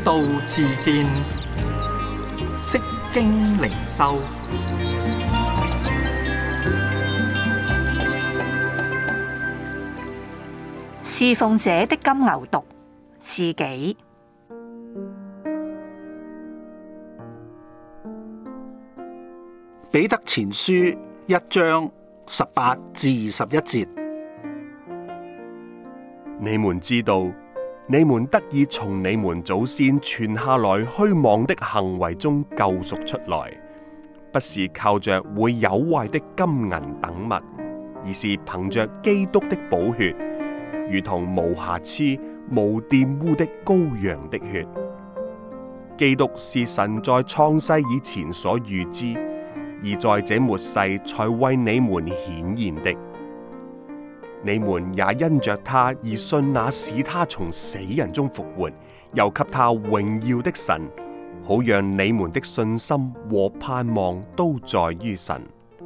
道自見，釋經靈修。 侍奉者的金牛犢，自己。 彼得前書1章18至21節， 你們知道，你們得以從你們祖先傳下來虛妄的行為中救贖出來，不是靠着會有壞的金銀等物，而是憑着基督的寶血，如同無瑕疵、無玷污的羔羊的血。基督是神在創世以前所預知，而在這末世才為你們顯現的。你們也因着他而信那使他從死人中復活，又給他榮耀的神，好讓你們的信心和盼望都在於神。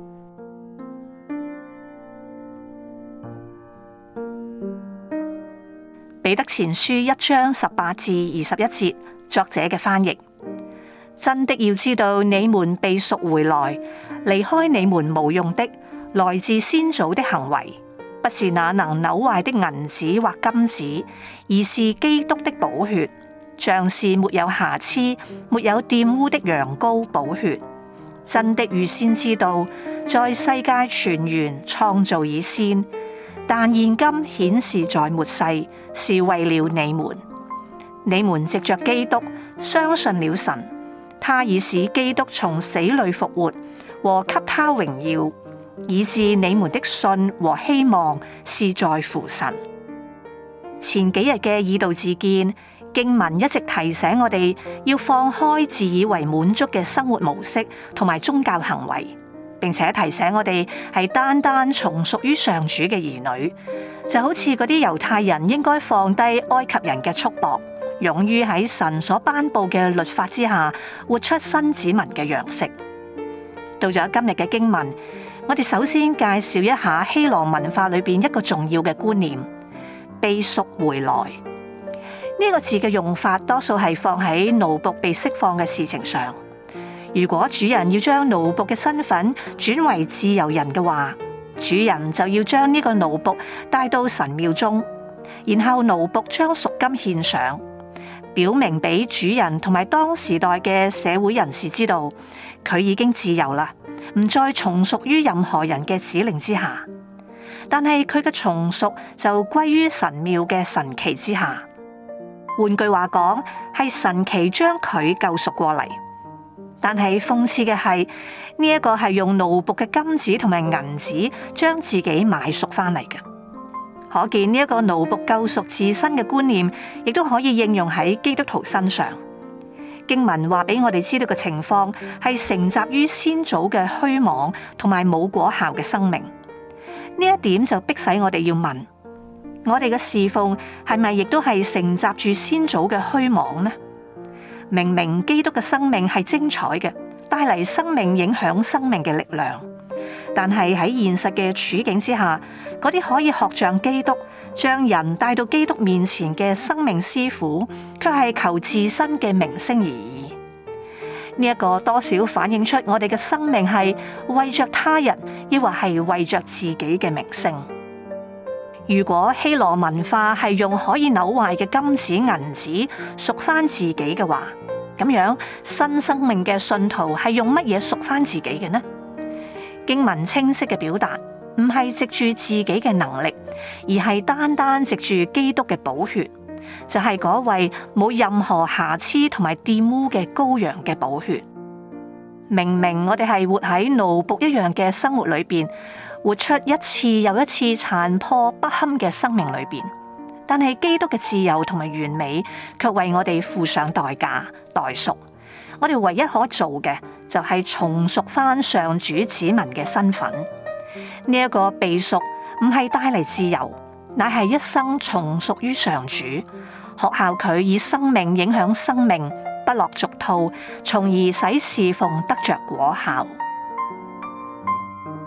彼得前書1章18至21節，作者嘅翻譯。真的要知道，你們被贖回來，離開你們無用的，來自先祖的行為，不是那能朽壞的銀子或金子，而是基督的寶血，像是沒有瑕疵、沒有玷污的羊羔寶血。真的預先知道，在世界泉源創造以先，但現今顯示在末世，是為了你們。你們藉着基督相信了神，他已使基督從死裏復活，和給他榮耀，以致你們的信和希望是在乎神。前幾日嘅以道自見經文一直提醒我哋要放開自以為滿足嘅生活模式同埋宗教行為，並且提醒我哋係單單從屬於上主嘅兒女，就好似嗰啲猶太人應該放低埃及人嘅束縛，勇於喺神所頒布嘅律法之下，活出新子民嘅樣式。到咗今日嘅經文，我哋首先介紹一下希羅文化裏邊一個重要嘅觀念：被贖回來。呢個字嘅用法多數係放喺奴僕被釋放嘅事情上。如果主人要將奴僕嘅身份轉為自由人嘅話，主人就要將呢個奴僕帶到神廟中，然後奴僕將贖金獻上，表明俾主人同埋當時代嘅社會人士知道，佢已經自由啦，唔再從屬於任何人嘅指令之下。但係佢嘅從屬就歸於神廟嘅神旗之下。換句話講，係神旗將佢救贖過嚟。但係諷刺嘅係，呢一個係用奴僕嘅金子同埋銀子將自己買贖翻嚟嘅。可見呢一個奴僕救贖自身嘅觀念，亦都可以應用喺基督徒身上。經文話俾我哋知道嘅情況，係承襲於先祖嘅虛妄同埋冇果效嘅生命。呢一點就迫使我哋要問：我哋嘅侍奉係咪亦都係承襲住先祖嘅虛妄呢？明明基督嘅生命係精彩嘅，帶嚟生命影響生命嘅力量，但係喺現實嘅處境之下，嗰啲可以學像基督，將人帶到基督面前嘅生命師傅，卻係求自身嘅名聲而已。呢一個多少反映出我哋嘅生命係為着他人，抑或係為着自己嘅名聲。如果希羅文化係用可以朽壞嘅金子銀子贖翻自己嘅話，咁樣新生命嘅信徒係用乜嘢贖翻自己嘅呢？經文清晰嘅表達，唔係藉住自己嘅能力，而係單單藉住基督嘅寶血，就係嗰位冇任何瑕疵同埋玷污嘅羔羊嘅寶血。明明我哋係活喺奴僕一樣嘅生活裏邊，活出一次又一次殘破不堪嘅生命裏邊，但係基督嘅自由同埋完美，卻為我哋付上代價代贖。我哋唯一可做嘅，就係重贖翻上主子民嘅身份。呢一個被贖唔係帶嚟自由，乃係一生從屬於上主，學效佢以生命影響生命，不落俗套，從而使侍奉得着果效。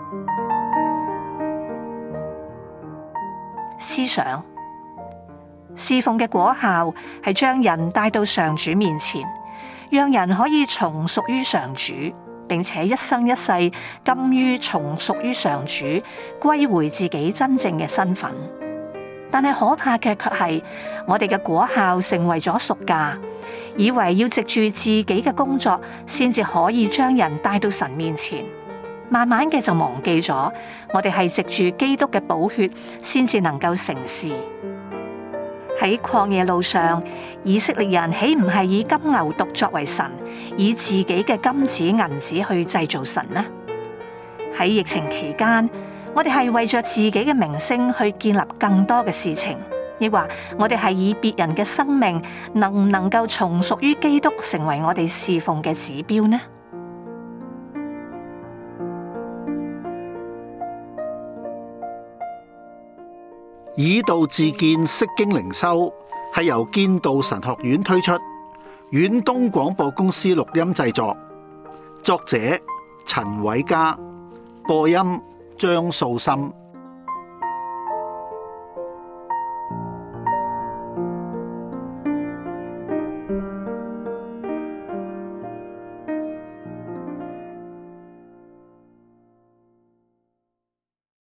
思想侍奉嘅果效係將人帶到上主面前，讓人可以從屬於上主，並且一生一世甘於從屬於上主，歸回自己真正嘅身份。但係可怕嘅卻係，我哋嘅果效成為咗贖價，以為要藉住自己嘅工作，先至可以將人帶到神面前。慢慢嘅就忘記咗，我哋係藉住基督嘅寶血，先至能夠成事。喺曠野路上，以色列人豈唔係以金牛犢作為神，以自己嘅金子銀子去製造神呢？喺疫情期間，我哋係為着自己嘅名聲去建立更多嘅事情，抑或我哋係以別人嘅生命能唔能夠從屬於基督，成為我哋侍奉嘅指標呢？ 以道自薦釋經靈修係由建道神學院推出，遠東廣播公司錄音製作，作者陳偉嘉，播音張素心。